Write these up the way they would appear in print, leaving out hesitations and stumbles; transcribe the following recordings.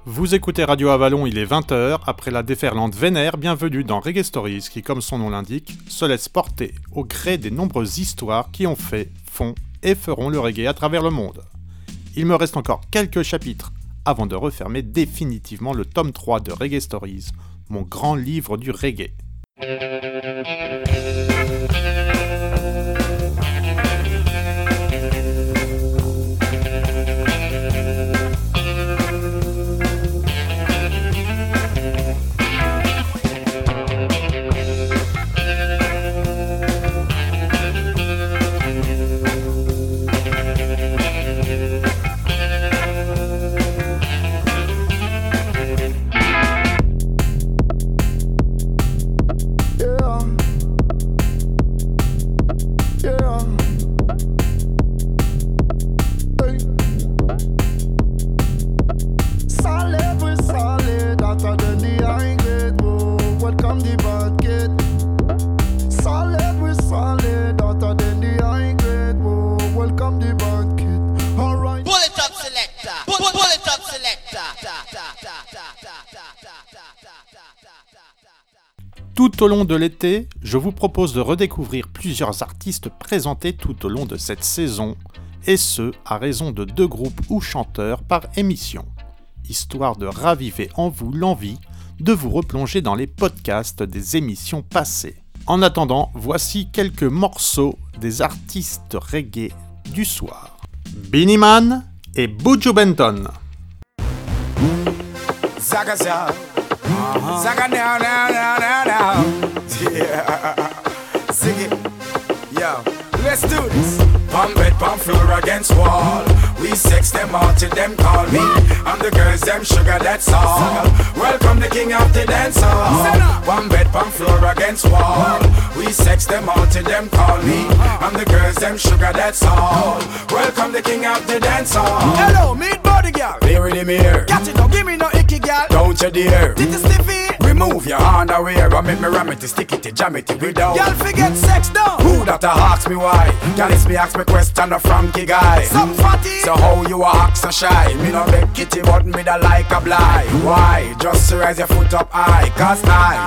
Vous écoutez Radio Avalon, il est 20h, après la déferlante vénère, bienvenue dans Reggae Stories qui, comme son nom l'indique, se laisse porter au gré des nombreuses histoires qui ont fait, font et feront le reggae à travers le monde. Il me reste encore quelques chapitres avant de refermer définitivement le tome 3 de Reggae Stories, mon grand livre du reggae. Tout au long de l'été, je vous propose de redécouvrir plusieurs artistes présentés tout au long de cette saison, et ce, à raison de 2 groupes ou chanteurs par émission, histoire de raviver en vous l'envie de vous replonger dans les podcasts des émissions passées. En attendant, voici quelques morceaux des artistes reggae du soir. Beenie Man et Buju Benton. Zagaza. Zaga now, yeah. Sing it, yo. Let's do this. Palm bed, palm floor against wall. We sex them all till them call me. I'm the girls, them sugar, that's all. Welcome the king of the dance hall. Palm bed, palm floor against wall. We sex them all till them call me. I'm the girls, them sugar, that's all. Welcome the king of the dance hall. Hello, meet body girl. Clear in the mirror. Catch it, don't give me no icky girl. Don't you dare. Did you stiffy? Remove your underwear and make me ram it, stick it, jam it without. Y'all forget sex down. Who that ask me why? Y'all is me ask me question a Frankie guy. Some fatty. So how you act so shy? Me no beg kitty but me da like a blind. Why? Just to raise your foot up high. Cause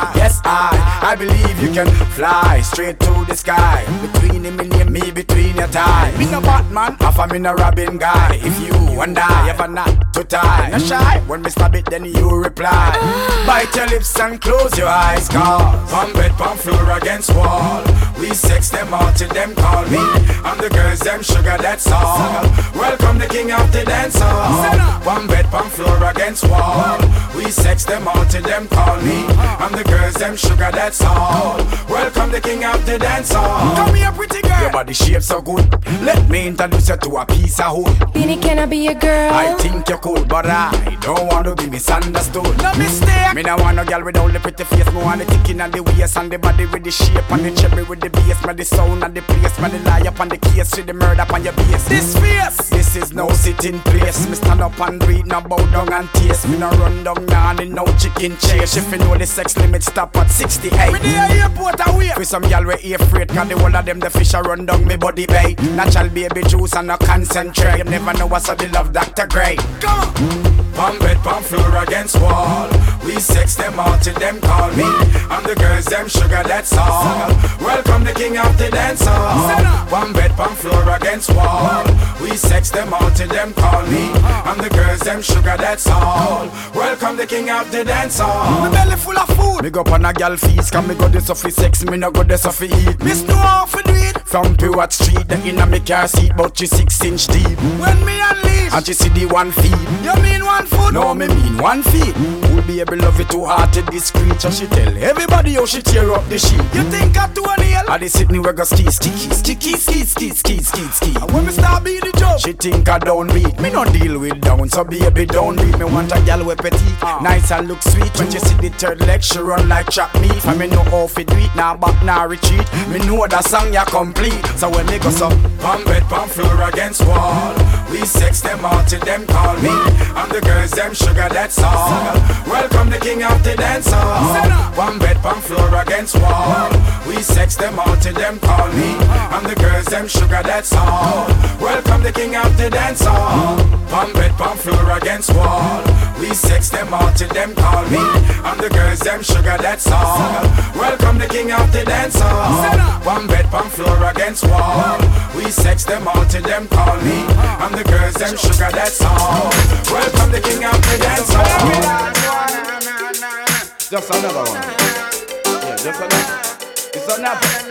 I believe you can fly straight to the sky. Between him and me between your thighs. Me no Batman, half a me no Robin guy. If you and I ever not to tie, no shy. When me stab it then you reply. Bite your lips and close your eyes. Cause palm bed, palm floor against wall. We sex them all till them call me. I'm the girls, them sugar, that's all. Welcome the king of the dance hall. Palm bed, palm floor against wall. We sex them all till them call me. I'm the girls, them sugar, that's all. Welcome the king of the dance hall. Come here, pretty girl. Your body shape so good. Let me introduce you to a piece of wood. Beenie, can I be your girl? I think you're cool, but I don't want to be misunderstood. No mistake. Me no want no girl with all the pretty face. Me want the ticking and the waist and the body with the shape and the cherry with the bass. Me the sound and the place. Me the lie up on the case with the murder up on your base. This face. This is no sitting place. Me stand up and breathe, no bow down and taste. Me no run down now and no chicken chase. If you know the sex limit stop at 68. Me the airport away. With some y'all we afraid. Cause the whole of them the fish a run down me body bay. Natural baby juice and no concentrate. You never know what's the love Dr. Grey. Come on. Palm bed, palm floor against wall. We sex them all till them call me. I'm the girls, them sugar, that's all. Welcome the king of the dance hall. Palm bed, palm floor against wall. We sex them all till them call me. I'm the girls, them sugar, that's all. Welcome the king of the dance hall. My belly full of food. Me go on a gal feast. Can me go this off sex, me no go this off eat. Miss know how to do it. From Pure Street, the inna me car seat, but she 6-inch deep. When me unleash, and she see the 1 feet. You mean 1 foot? No, me mean 1 feet. Who'll be able love it too hard to discreet? So she tell everybody how she tear up the sheet. You think I do a nail? I the Sydney we go ski. And when me start beat the joke, she think I don't beat. Me no deal with down, so baby don't beat. Me want a gal with petite, nice and look sweet. When you see the third leg, she run like trap meat. And me know how to do it, now back, now retreat. Me know that song ya complete. So when me go so, palm bed, palm floor against wall. We sex them all till them call me. I'm the girls, them sugar, that's all. Welcome the king of the dance hall. One bed, palm floor against wall. We sex them all till them call me. I'm the girls, them sugar, that's all. Welcome the king of the dance hall. Palm bed, palm floor against wall. We sex them them all till them call me. I'm the girls, them sugar, that's all. Welcome the king of the dance hall. One bed, one floor against wall. We sex them all till them call me. I'm the girls, them sugar, that's all. Welcome the king of the dance hall. Just another one. Yeah, just another. It's another.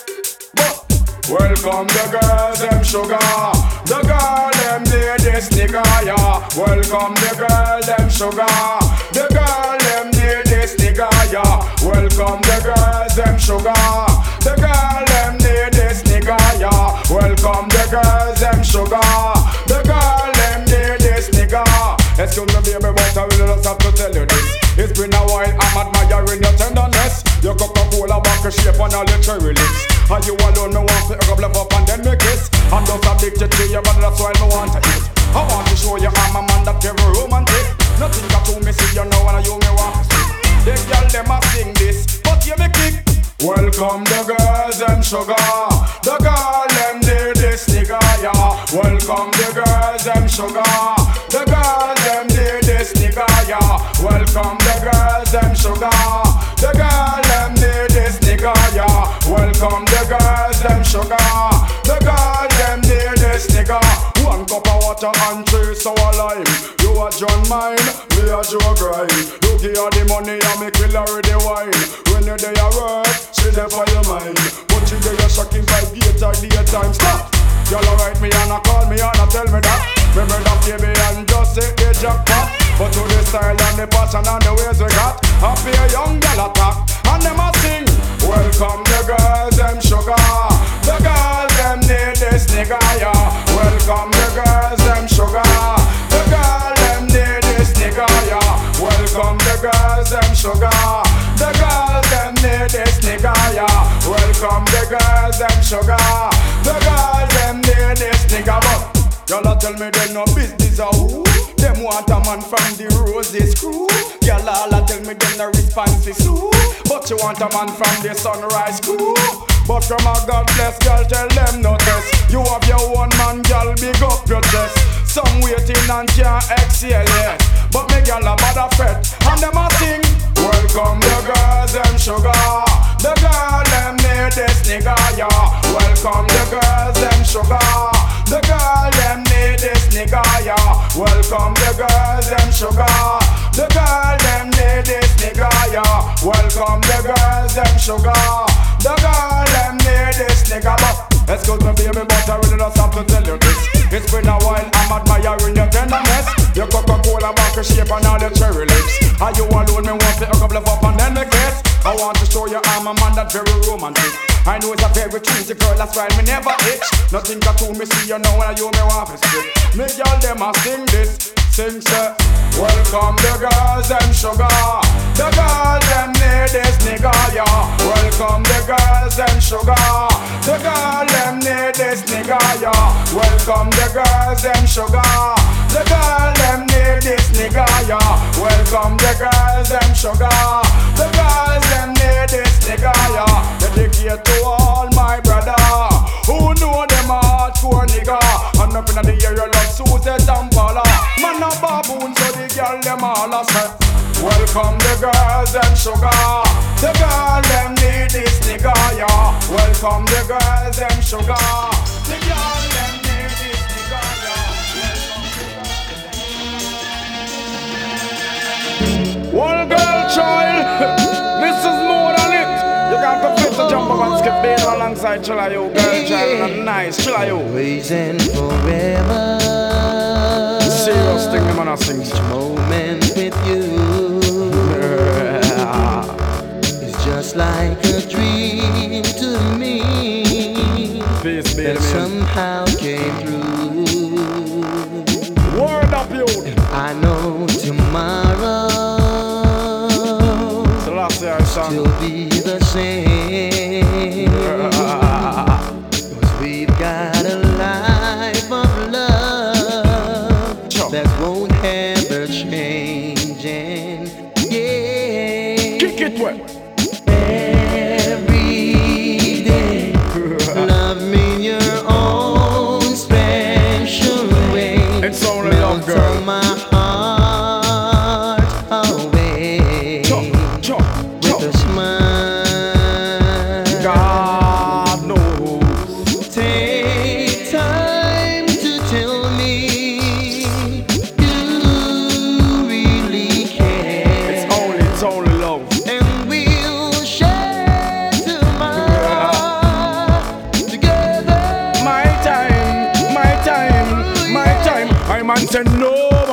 Welcome the girls, them sugar. The girl, them need this nigga, yeah. Welcome the girl, them sugar. The girl, them need this nigga, yeah. Welcome the girls, them sugar. The girl, them need this nigga, yeah. Welcome the girls, them sugar. The girl, them need this nigga. Excuse me, baby, but I really just have to tell you this. It's been a while, I'm admiring your tenderness. Your Coca-Cola back a shape on all your cherry lips. And you alone, me want to love up and then me kiss. I'm just addicted to you, but that's why me want to eat. I want to show you I'm a man that very romantic. Nothing got to me, see you know, and you me want to see. The girl, them a sing this, but you me kick. Welcome the girls, them sugar. The girl, them need this nigga, yeah. Welcome the girls, them sugar. The girl, them need this nigga, yeah. Welcome the girls, them sugar. The girl, them need this nigga, yeah. Welcome the girls, them sugar. The girl, them need this nigga. One cup of water and 3 sour lime. You a John mine, me a Joe Grind. You give her the money and me kill her with the wine. When you day at work, she there for your mind. But she there you shocking by daytime. Stop! Y'all write me and a call me and a tell me that. Remember that baby and just say the jackpot. But to the style and the passion and the ways we got, I feel a young girl attack and them a sing. Welcome the girls, them sugar. The girls, them need this nigga, yeah. Welcome the girls, them sugar. The girl, them need this nigga, yeah. Welcome the girls, them sugar. The girls, them need this nigga, yeah. Welcome the girls, them sugar. The girls, them need this nigga, but y'all tell me they no business a who. Them want a man from the Roses crew. Y'all all tell me they no responses too. But you want a man from the Sunrise crew. But from a God bless girl, tell them no test. You have your own man, girl, big up your chest. Some waiting and can't exhale yet. But me girl a bad a fret, and them a sing. Welcome the girls, them sugar. The girl, them need this nigga, yeah. Welcome the girls, them sugar. The girl, them need this nigga, yeah. Welcome the girls, them sugar. The girl, them need this nigga, yeah. Welcome the girls, them sugar. The girl, them need this nigga, but excuse me baby, but I really just have to tell you this. It's been a while, I'm admiring your tenderness. Your Coca-Cola back a shape and all your cherry lips. Are you alone, me want to couple of up and then me kiss. I want to show you I'm a man that very romantic. I know it's a very choosy girl, that's why me never itch. Nothing got to me, see you know when you me want to spit. Me girl, them a sing this. Sing say, welcome the girls, them sugar. The girls, them need this nigga, yeah. Welcome the girls, them sugar. The girl, them need this nigga, yeah. Welcome the girls, them sugar. The girl, them need this nigga, yeah. Welcome the girls, them sugar. The girls, them need this nigga, yeah. Dedicate to all my brother who know them a hardcore nigga. And up in the year you love Suzette and Paula. Man a baboon so the girl them all a say. Welcome the girls, them sugar. The girl, them need this nigga, yeah. Welcome the girls, them sugar. The girl, them need this nigga, yeah. One girl child, this is more than it. You got to fit the jump up and skip beat alongside Chilayo, girl child, and nice Chilayo. Always and forever. Serious thing, the man I sing. Each moment with you is just like a dream to me. Peace, baby, that somehow came through. Word up, you. I know tomorrow will be the same. 'Cause we've got a life of love that won't ever change. And yeah, kick it well. Every day, love me in your own special way. It's only love, girl. My heart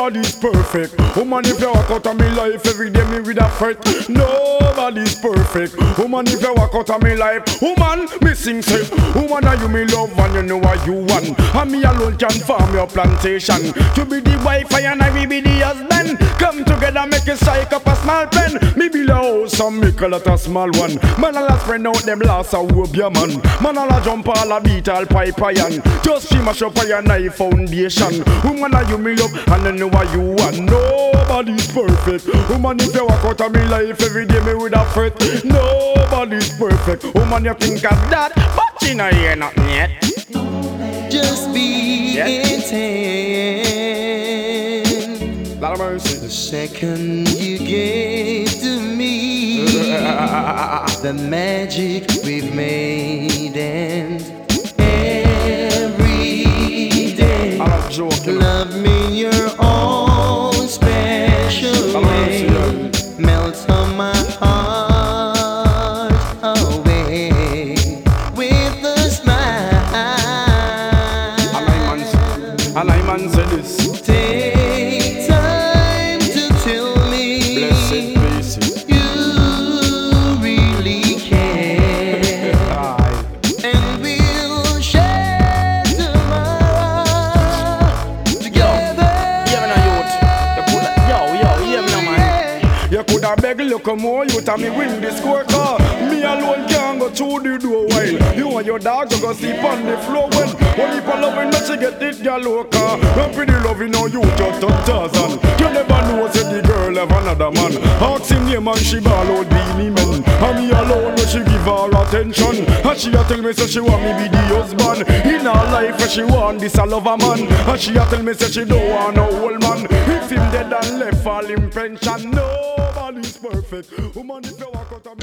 Nobody's perfect. Woman, if you walk out of me life every day, me with a fret. Nobody's perfect. Woman, if you walk out of me life, woman, me sing say, woman, are you me love and you know what you want. And me alone can farm your plantation. You be the wife and I will be the husband. Come together, make it strike up a small pen. Me build a house and make a lot of small one. Man, I'll spread out them last a whoop your man. Man, I'll jump all a beat all pipe iron. Just she mash up your knife foundation. Woman, are you me love and you know what you want. Nobody's perfect. Woman, if you walk out of me life every day, me with a fret. Nobody's perfect. Woman, you think of that, but you know you're not yet. Just be intent. Lot of mercy. The second you gave to me, the magic we've made, and every day, I was joking. love me your own special way, melts on my heart away with a smile. And I man said this. Take time to tell me Blessed places. you really care, and we'll share tomorrow together. You coulda beg look more, you tell me win the score car. Me alone can't go through the door while you and your dog go sleep on the floor when only for loving that she get it girl loca. When pretty loving now you just a dozen. You never know say the girl have another man. Ask him name and she ball out beanie men. And me alone when she give her attention. And she a tell me say she want me be the husband. In her life she want this a lover man. And she a tell me say she don't want no old man. If him dead and left all him pension. Nobody's perfect. Woman, if you walk out of me.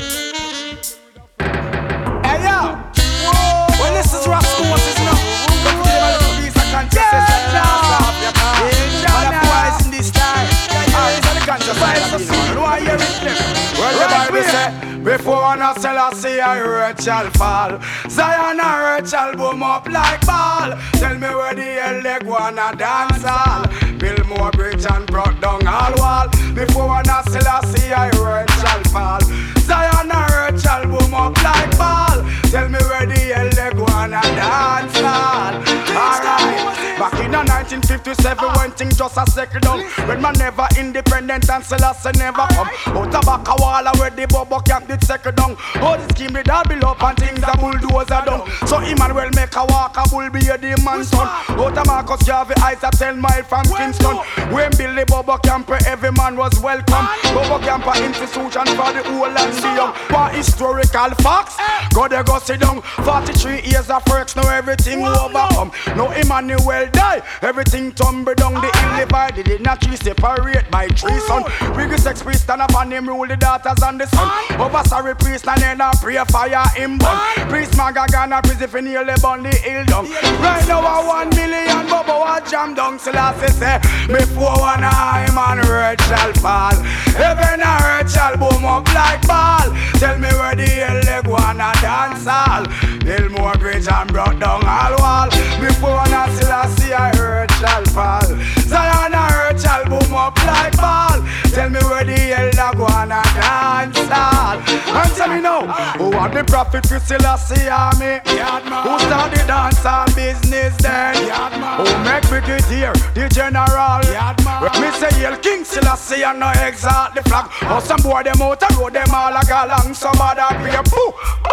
Hey yo! Well, this is Roscoe, what is now? Come to the police and consciousness and stop your car. Otherwise in this time. Alright, so the consciousness of the why you with them? Well, the Bible say, before one of Selassie I earth shall fall. Zion and earth shall boom up like ball. Tell me where the hell they go on a dance hall. Build more bridge and brought down all wall. Before one of Selassie I earth shall fall. Zion and earth shall boom up like ball. Tell me where the hell they go on a dance hall. Alright. Back in 1957 when things just a second down. When man never independent and Selassie never come. Out of back a wall where the bubble camp did second down. All the scheme did all build up and things a bulldozer down. So Emmanuel make a walk a bull be a demon son. Out of Marcus Garvey eyes a 10 mile from Kingston. When Billy Bubba Camper every man was welcome. Bubba Camper institution for the whole and the young. For historical facts, go there go sit down. 43 years of works, now everything overcome. Now Emmanuel die, everything tumble down. The ill divided, did not tree separate by tree son. Biggie sex priest stand up and him rule the daughters and the son. Over sorry priest and then a pray fire him burn. Priest Magagana prison for nearly burn the hill down. Right now a 1 million bubble a jam down. Selassie say, before one time and earth shall fall. Heaven and earth shall boom up like ball. Tell me where the hell they go on a dance hall. Hillmore Bridge and brought down all wall. Before one of Selassie I earth shall fall. Zion and earth shall boom up like ball. Tell me where the hell they go on a dance hall. Answer me now, who are the prophet for Selassie army? Who started dance hall business then? Who make brigadier, the general? Me say Hail King Selassie and no exalt the flag. Or some boy them out and road them all like a long. Some other be a poo,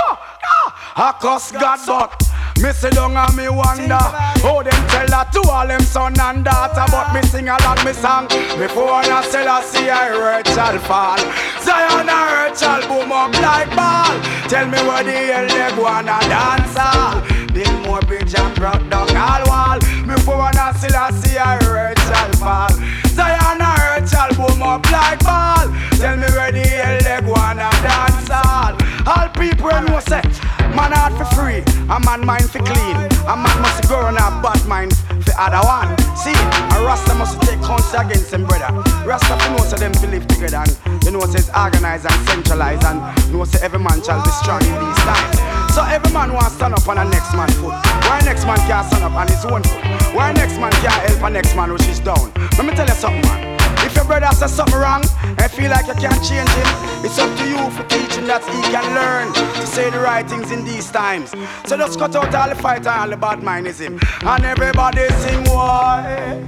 I cuss God but me sit down and me wonder how them tell that to all them son and daughter. But me sing along me song. Before one of Selassie I earth shall fall. Zion and earth shall boom up like ball. Tell me where the hell they go on a dance hall. Build more bridge and brought down all wall. Before one of Selassie I earth shall fall. Zion and earth shall boom up like ball. Tell me where the hell they go on a dance hall. All people know say man heart for free, a man mind for clean. A man must go on a bad mind for other one. See, a Rasta must take counsel against him brother. Rasta for know so them to live together and you know say it's organized and centralized and know say every man shall be strong in these times. So every man wants to stand up on the next man's foot. Why next man can't stand up on his own foot? Why next man can't help a next man which is down? Let me tell you something, man. If your brother says something wrong and feel like you can't change him, it's up to you for teaching that he can learn to say the right things in these times. So just cut out all the fight and all the bad mindism. And everybody sing why?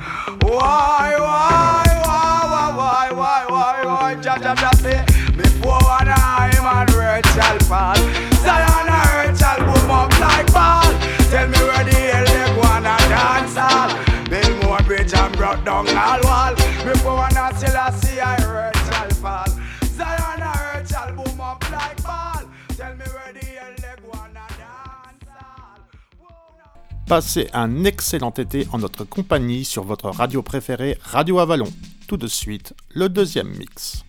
Jah say, before one time and earth shall fall, Zion earth shall boom up like ball. Tell me where the hell they go and dance all. Build more bridge and brought down all wall. Before one and still I see earth shall fall, Zion earth shall boom up like ball. Tell me where the hell they go and dance all. Passez un excellent été en notre compagnie sur votre radio préférée, Radio Avalon. Tout de suite, le deuxième mix.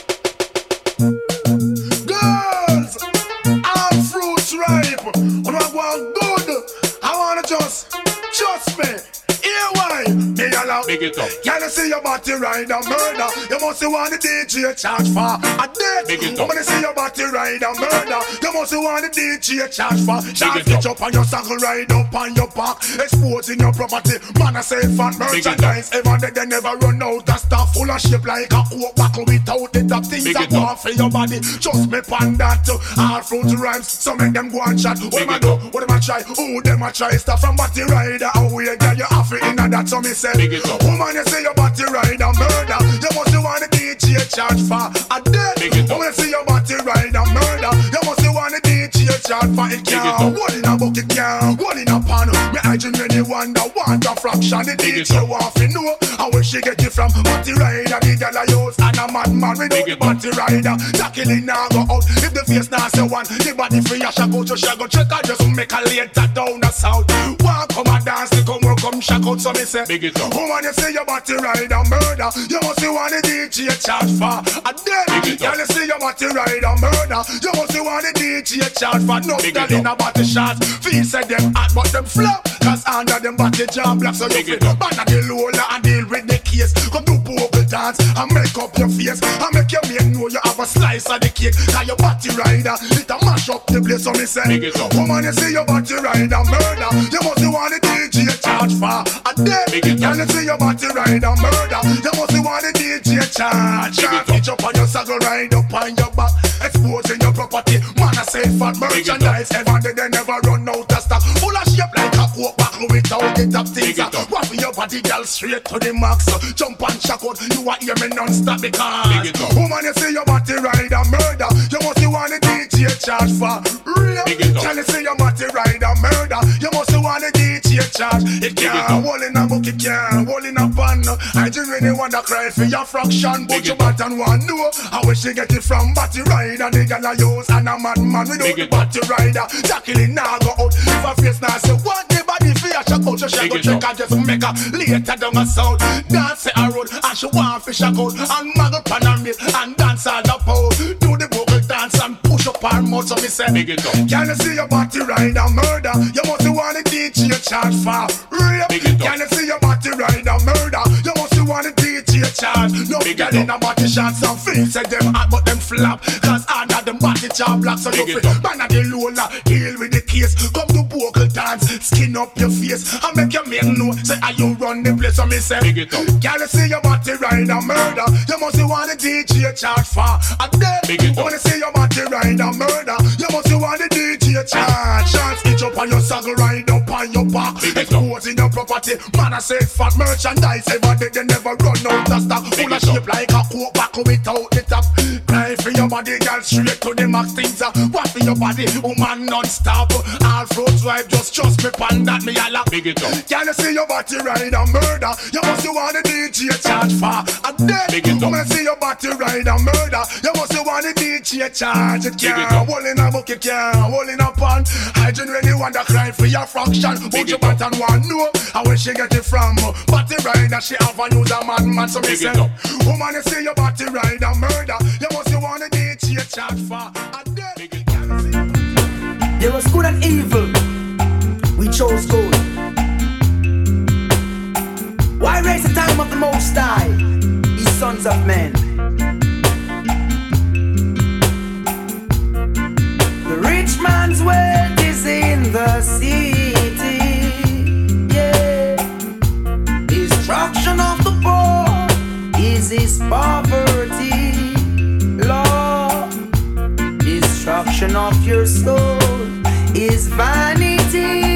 Girls, all fruits ripe. When I want good, I wanna just me. Here why? Me allow. Big it up. Can you see your body ride a murder? You must want the DJ charge for a death. Big it up. When you see your body ride a murder, you must want the DJ charge for. Shot pitch up on your saddle, ride up on your back, exposing your property. Man, I say fat merchandise. Ever they never run out of stuff full of shape like a oak buckle without the top things that go off for your body. Just me pan that too. All fruit rhymes, so make them go and chat. What am I do? What am I try? Who them I try? Stuff from body rider. How we get you off it in that? So me say, woman, you say your body ride a murder. You must want the DJ charge for a death. Woman, you say your body ride a murder. You must want the DJ charge for it. Can't hold in a bucket, can't hold in a pan. Me I just really wonder, want a fraction. The DJ want to know how she get it from. Body rider, the girl I use, and a madman without the body rider. Jacqueline now go out. If the face now say one, the body free, I shall go to Shago. Check out just make a later down the south. Walk come and dance, they come work, come shack out. So me say, woman, you say your body ride a murder. You must want the DJ charge for a death. Girl, you say your body ride a murder. You must want the DJ charge for no girl in a body shots. Feel say them hot but them flop. Cause under them body jam black. So you feel ban at the lola and deal with the case. Come do vocal dance and make up your face and make your man know you have a slice of the cake. Cause your body rider, it a mash up the place. So me say, woman, you say your body ride a murder. You must want the DJ charge for a death. Can you see your body ride a murder? You must want the DJ charge. Pitch up on your saddle, ride up on your back, exposing your property. Man, I say fat merchandise. Ever they never run out of stock. Full of shape like a coke buckle without the top things. Walk your body, girl, straight to the max. Jump and shock out, you are hear me non-stop because woman, you see your body ride a murder. You must want the DJ charge for real. Can you see your body ride a murder? You must want the DJ charge. It can't hold in a book, it can't hold in a pan. I just really wanna cry for your fraction, but you button one know how she get it from body rider. The girl I use and a madman without the body rider. Jacqueline now go out. If her face now say what the body fear, she go to she go check and just make her later down a south. Dance a road and she want fish a coat and muggle pan her meat and dance all the pole. Do the vocal dance and push up her mouth. So me say, can you see your body ride a murder? You must want the DJ charge for real. Can you see your body ride a murder? You must want the DJ charge. No girl in a body shots and feel say them hot but them flap. Cause under them body job black. So you feel man at the lola, deal with the case. Come to vocal dance, skin up your face and make your man know say how you run the place. So me say, can you see your body ride a murder? You must want the DJ charge for a death. When you see your body ride a murder, you must want the DJ charge. Chance itch up on your saddle, ride up on your back, exposing your property. Man, I say fat merchandise. Ever they never run out of stock. Full of shape like a coke buckle without the top. Cry for your body, girl, straight to the max things. What for your body, woman non-stop. All fruits wife, just trust me, pan that me a lap. Can you see your body ride a murder? You must want the DJ charge for a death. When you see your body ride a murder, you must want the DJ charge. It can't hold in a book, it can't hold in a pan. I genuinely want to cry for your fraction, but you button one know how she get it from. Body rider, she have a use a madman. So me say, woman, you see your body ride a murder. You must want the DJ charge for a death. There was good and evil. We chose good. Why raise the time of the Most High, ye sons of men? The rich man's way poverty, Lord. Destruction of your soul is vanity.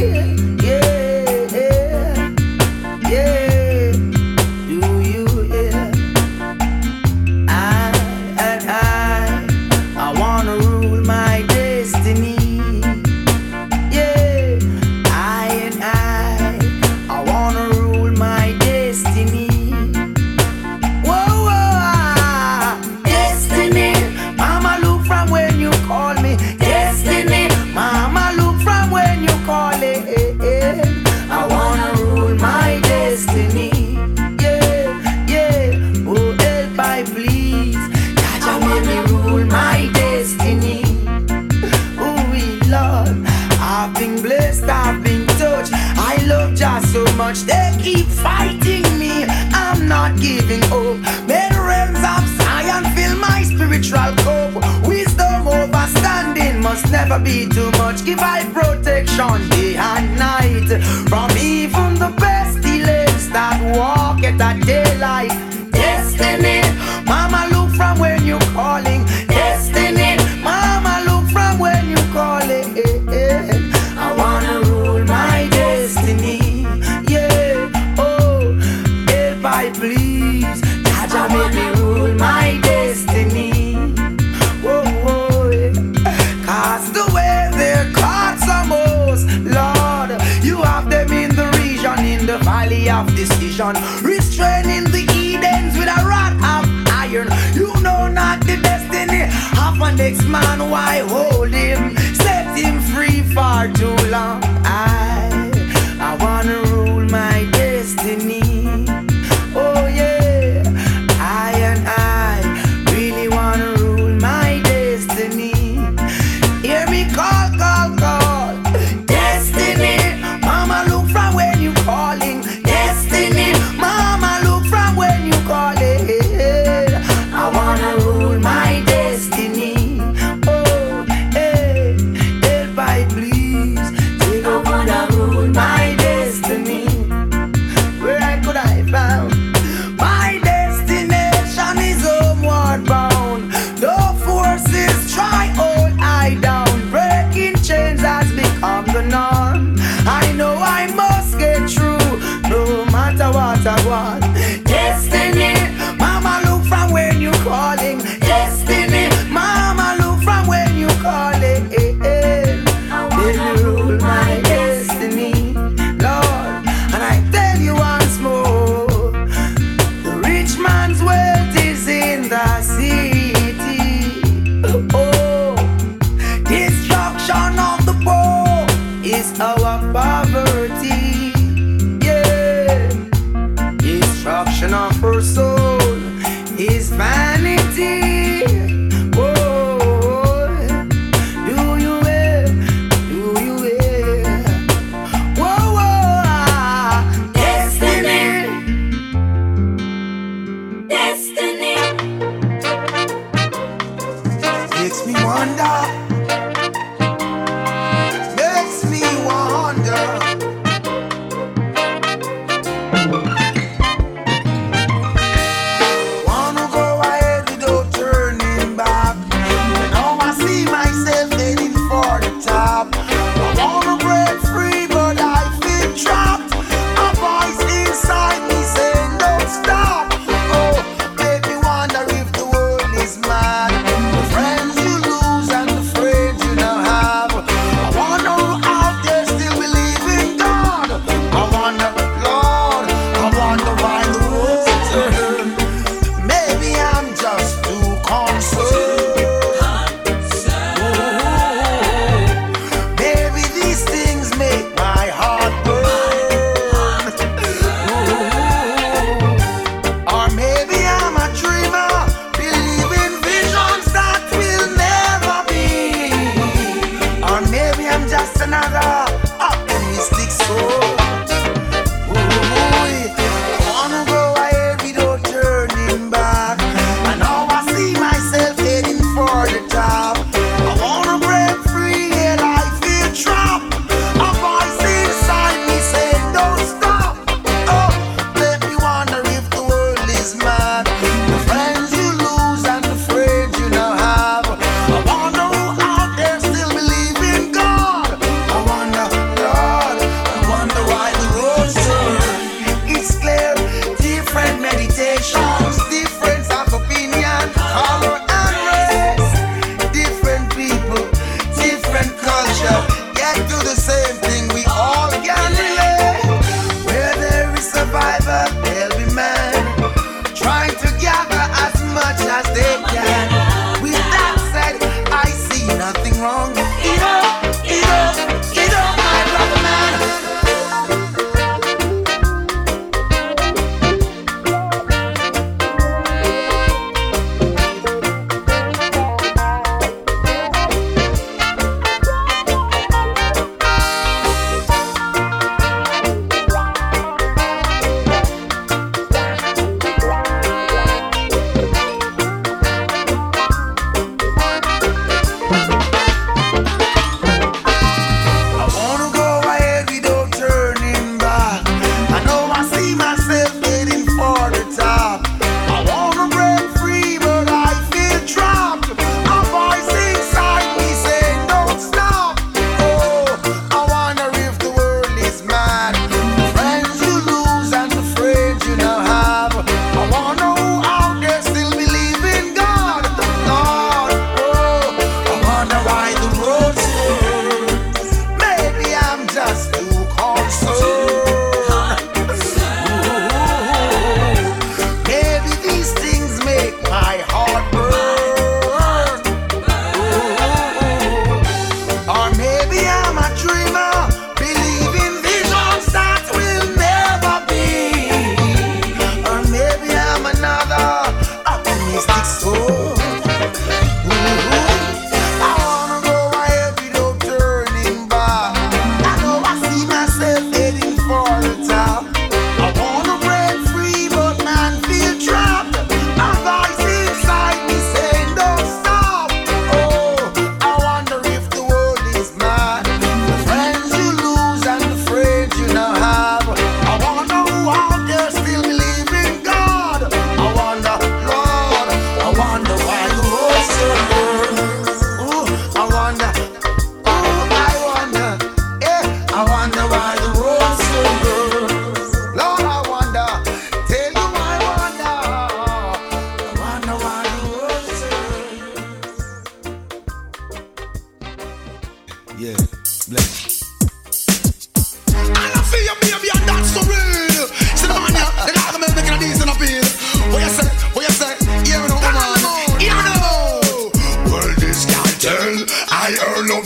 They keep fighting me, I'm not giving up. May the realms of science fill my spiritual cup. Wisdom overstanding must never be too much. Give I protection day and night from even the pestilence that walk at a daylight. Destiny, mama look from when you calling. Destiny, mama look from when you calling. I wanna rule my destiny. Please, Jaja, make me rule my destiny. Whoa, whoa, yeah. Cast away their cards most, Lord. You have them in the region, in the valley of decision, restraining the Edens with a rod of iron. You know not the destiny of an next man. Why hold him? Set him free for too long. I wanna rule my destiny. Oh yeah, I really wanna rule my destiny. Hear me call, call, call. Destiny, mama look from when you calling. Destiny, mama look from when you calling. I wanna rule my destiny. Oh, hey, help I please. Take over and rule my destiny. Where I could I found? My destination is homeward bound. No forces try hold I down. Breaking chains has become the norm. I know I must get through, no matter what I want. Destiny, mama look from when you calling. Destiny, mama look from when you calling. Let me rule my destiny, Lord. And I tell you once more, the rich man's wealth is in the city. Oh, destruction of the poor is our poverty. Yeah, destruction of her soul is vanity. Makes me wonder. Wanna go ahead without turning back. Now I see myself heading for the top. I wanna break free, but I feel trapped. A voice inside me saying don't stop. Oh, make me wonder if the world is mad. The friends you lose and the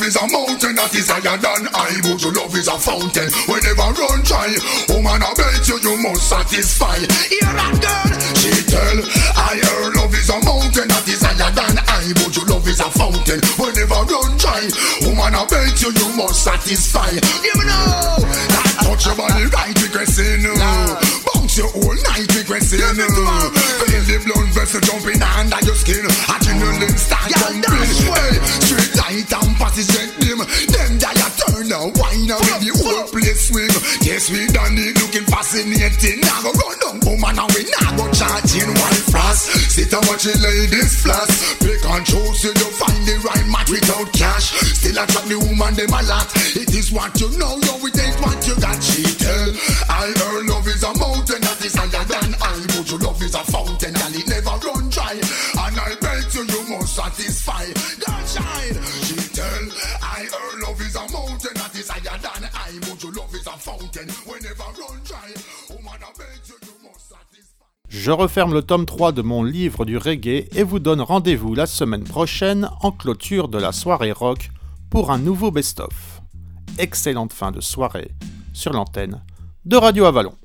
is a mountain that is higher than I, but your love is a fountain. Whenever run dry, woman I bet you must satisfy. Hear that girl? She tell I her love is a mountain that is higher than I, but your love is a fountain. Whenever run dry, woman I bet you must satisfy. You know that touch your body right regressing. Bounce your whole night regressing. Feel the blood vessel jumping under your skin. Adrenaline start jumping. Hey, straight light and passage dim. Them die turn and wine and with the whole place swing. Yes, we done it looking fascinating. Now go run down woman and we now go charging one frost. Sit and watch the ladies flash. Pick and choose till you find the right match without cash. Still attract the woman them a lot. It is what you know, yo, it ain't what you got. She tell I her love is a mountain that is higher than I, but your love is a fountain and it never run dry. And I bet you must satisfy. Girl child, she tell I her love is a mountain that is higher than I, but your love is a fountain whenever run dry. Woman I bet you must satisfy. Je referme le tome 3 de mon livre du reggae et vous donne rendez-vous la semaine prochaine en clôture de la soirée rock pour un nouveau best-of. Excellente fin de soirée sur l'antenne de Radio Avalon.